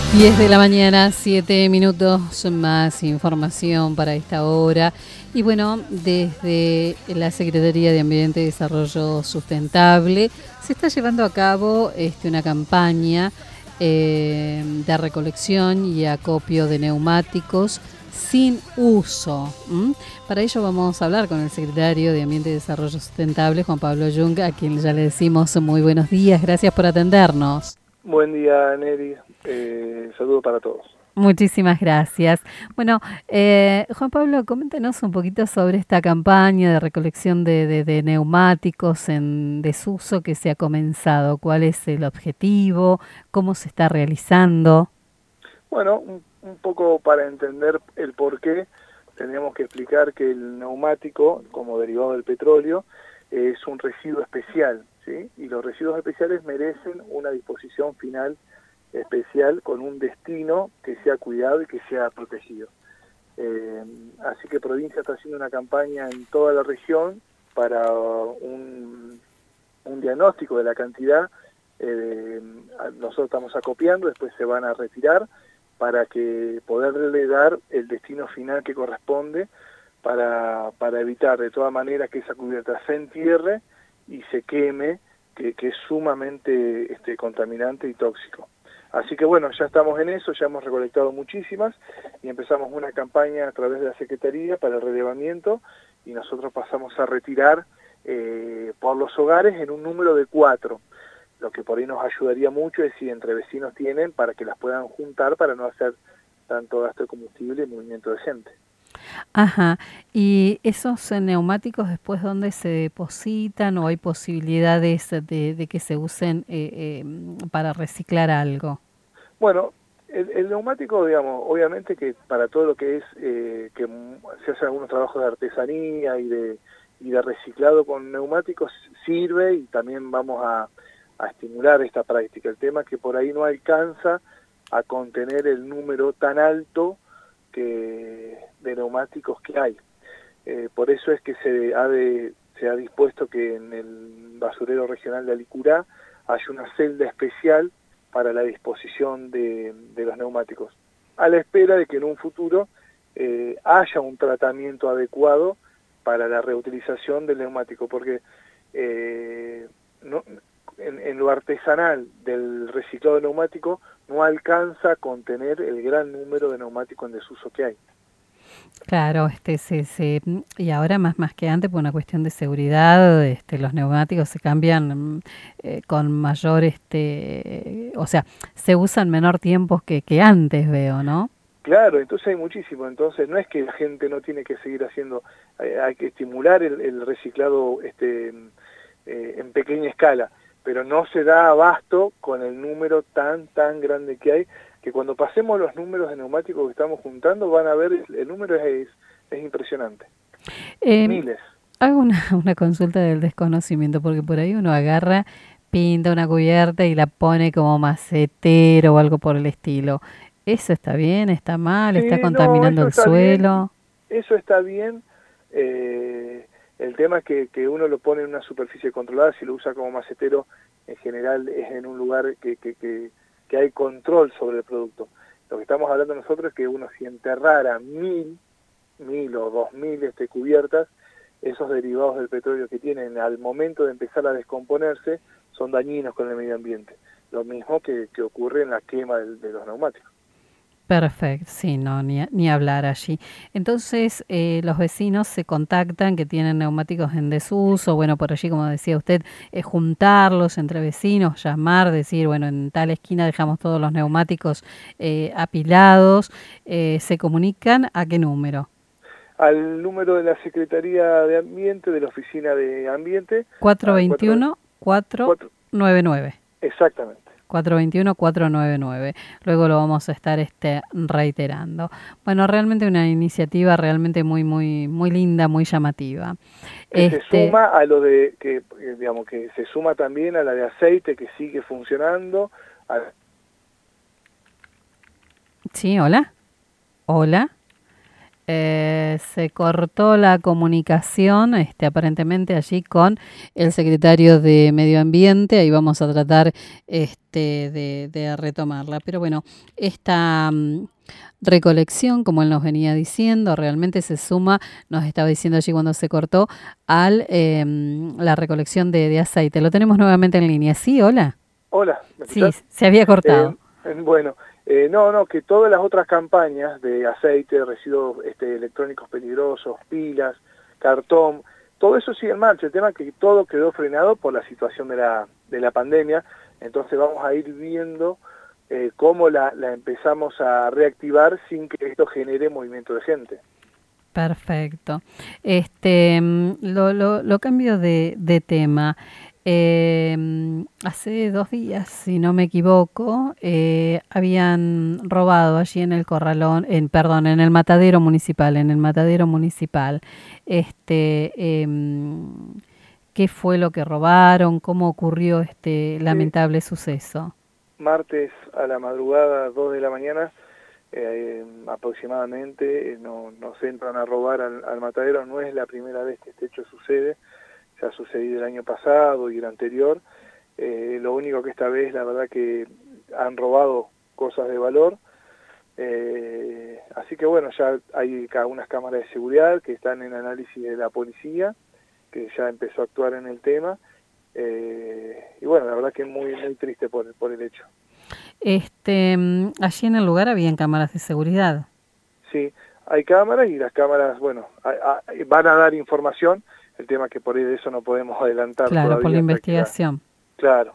10 de la mañana, 7 minutos, más información para esta hora. Y bueno, desde la Secretaría de Ambiente y Desarrollo Sustentable se está llevando a cabo una campaña de recolección y acopio de neumáticos sin uso. Para ello vamos a hablar con el Secretario de Ambiente y Desarrollo Sustentable, Juan Pablo Jung, a quien ya le decimos muy buenos días. Gracias por atendernos. Buen día, Neri. Saludo para todos. Muchísimas gracias. Bueno, Juan Pablo, coméntenos un poquito sobre esta campaña de recolección de neumáticos en desuso que se ha comenzado. ¿Cuál es el objetivo? ¿Cómo se está realizando? Bueno, un poco para entender el por qué, tenemos que explicar que el neumático, como derivado del petróleo, es un residuo especial, ¿sí? Y los residuos especiales merecen una disposición final especial con un destino que sea cuidado y que sea protegido. Así que Provincia está haciendo una campaña en toda la región para un diagnóstico de la cantidad. Nosotros estamos acopiando, después se van a retirar para que poderle dar el destino final que corresponde para evitar de todas maneras que esa cubierta se entierre y se queme, que es sumamente contaminante y tóxico. Así que bueno, ya estamos en eso, ya hemos recolectado muchísimas y empezamos una campaña a través de la Secretaría para el relevamiento y nosotros pasamos a retirar por los hogares en un número de 4. Lo que por ahí nos ayudaría mucho es si entre vecinos tienen para que las puedan juntar para no hacer tanto gasto de combustible y movimiento de gente. Ajá. ¿Y esos neumáticos después dónde se depositan o hay posibilidades de que se usen para reciclar algo? Bueno, el neumático, digamos, obviamente que para todo lo que es, que se hacen algunos trabajos de artesanía y de reciclado con neumáticos sirve y también vamos a estimular esta práctica. El tema es que por ahí no alcanza a contener el número tan alto de neumáticos que hay. Por eso es que se ha dispuesto que en el basurero regional de Alicurá haya una celda especial para la disposición de los neumáticos, a la espera de que en un futuro haya un tratamiento adecuado para la reutilización del neumático, porque en lo artesanal del reciclado de neumático no alcanza a contener el gran número de neumáticos en desuso que hay. Claro, y ahora más que antes por una cuestión de seguridad, los neumáticos se cambian con mayor, o sea, se usan menor tiempo que antes, veo, ¿no? Claro, entonces hay muchísimo, entonces no es que la gente no tiene que seguir haciendo, hay que estimular el reciclado en pequeña escala, pero no se da abasto con el número tan grande que hay, que cuando pasemos los números de neumáticos que estamos juntando van a ver, el número es impresionante. Miles. Hago una consulta del desconocimiento, porque por ahí uno agarra, pinta una cubierta y la pone como macetero o algo por el estilo. ¿Eso está bien? ¿Está mal? Sí, ¿Está no, contaminando el suelo? eso está bien. El tema es que uno lo pone en una superficie controlada, si lo usa como macetero, en general es en un lugar que hay control sobre el producto. Lo que estamos hablando nosotros es que uno si enterrara 1000 o 2000 cubiertas, esos derivados del petróleo que tienen al momento de empezar a descomponerse son dañinos con el medio ambiente. Lo mismo que ocurre en la quema de los neumáticos. Perfecto, sí, no, ni hablar allí. Entonces, los vecinos se contactan que tienen neumáticos en desuso, bueno, por allí, como decía usted, juntarlos entre vecinos, llamar, decir, bueno, en tal esquina dejamos todos los neumáticos apilados, ¿se comunican a qué número? Al número de la Secretaría de Ambiente, de la Oficina de Ambiente, al 421-499. exactamente. 421-499. Luego lo vamos a estar reiterando. Bueno, realmente una iniciativa realmente muy linda, muy llamativa. Que se suma a lo de, digamos, que se suma también a la de aceite que sigue funcionando. Sí, hola. Hola. se cortó la comunicación, aparentemente allí con el secretario de Medio Ambiente. Ahí vamos a tratar de retomarla. Pero bueno, esta recolección, como él nos venía diciendo, realmente se suma, nos estaba diciendo allí cuando se cortó, al la recolección de aceite. Lo tenemos nuevamente en línea. Sí, hola. Hola, ¿me Sí, escuchás? se había cortado. Bueno, no, que todas las otras campañas de aceite, residuos electrónicos peligrosos, pilas, cartón, todo eso sigue en marcha. El tema es que todo quedó frenado por la situación de la pandemia, entonces vamos a ir viendo cómo la empezamos a reactivar sin que esto genere movimiento de gente. Perfecto. Lo cambio de tema. Hace 2 días, si no me equivoco, habían robado allí en el corralón, en el matadero municipal. ¿Qué fue lo que robaron? ¿Cómo ocurrió este lamentable suceso? Martes a la madrugada, 2 de la mañana, aproximadamente, nos entran a robar al matadero. No es la primera vez que este hecho sucede, ya ha sucedido el año pasado y el anterior. Lo único que esta vez, la verdad que han robado cosas de valor. Así que bueno, ya hay unas cámaras de seguridad que están en análisis de la policía, que ya empezó a actuar en el tema. Y bueno, la verdad que es muy, muy triste por el hecho. Allí en el lugar habían cámaras de seguridad. Sí, hay cámaras y las cámaras, bueno, van a dar información. El tema es que por ahí de eso no podemos adelantar Claro, todavía. por la investigación. Claro.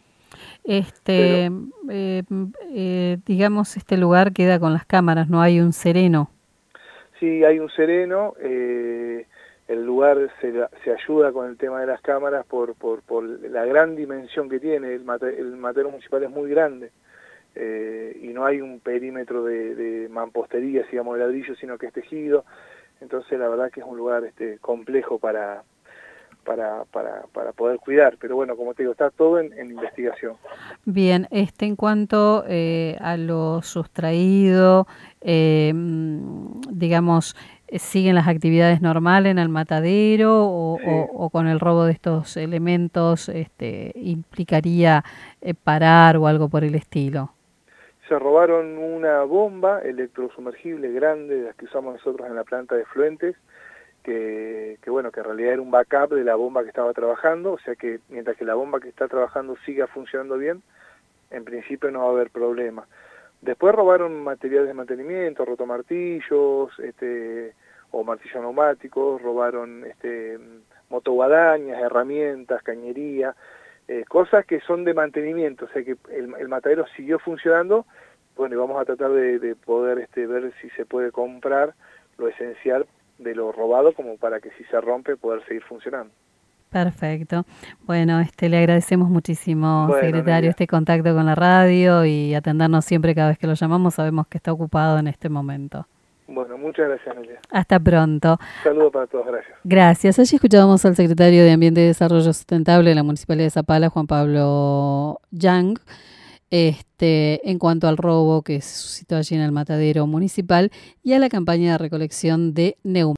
Digamos, este lugar queda con las cámaras, no hay un sereno. Sí, hay un sereno. El lugar se ayuda con el tema de las cámaras por la gran dimensión que tiene. El matadero municipal es muy grande. Y no hay un perímetro de mampostería, digamos, de ladrillo, sino que es tejido. Entonces la verdad que es un lugar complejo para poder cuidar, pero bueno, como te digo, está todo en investigación. Bien, en cuanto a lo sustraído, digamos, ¿siguen las actividades normales en el matadero Sí. o con el robo de estos elementos implicaría parar o algo por el estilo? Se robaron una bomba electrosumergible grande, de las que usamos nosotros en la planta de efluentes, que bueno, que en realidad era un backup de la bomba que estaba trabajando, o sea que mientras que la bomba que está trabajando siga funcionando bien, en principio no va a haber problema. Después robaron materiales de mantenimiento, rotomartillos, o martillos neumáticos, robaron motoguadañas, herramientas, cañería, cosas que son de mantenimiento, o sea que el matadero siguió funcionando. Bueno, y vamos a tratar de poder ver si se puede comprar lo esencial de lo robado, como para que si se rompe poder seguir funcionando. Perfecto. Bueno, le agradecemos muchísimo, Bueno, secretario, Nelia. este contacto con la radio y atendernos siempre cada vez que lo llamamos. Sabemos que está ocupado en este momento. Bueno, muchas gracias, Nelia. Hasta pronto. Saludos para todos, gracias. Gracias. Allí escuchábamos al secretario de Ambiente y Desarrollo Sustentable de la Municipalidad de Zapala, Juan Pablo Yang, en cuanto al robo que se suscitó allí en el matadero municipal y a la campaña de recolección de neumáticos.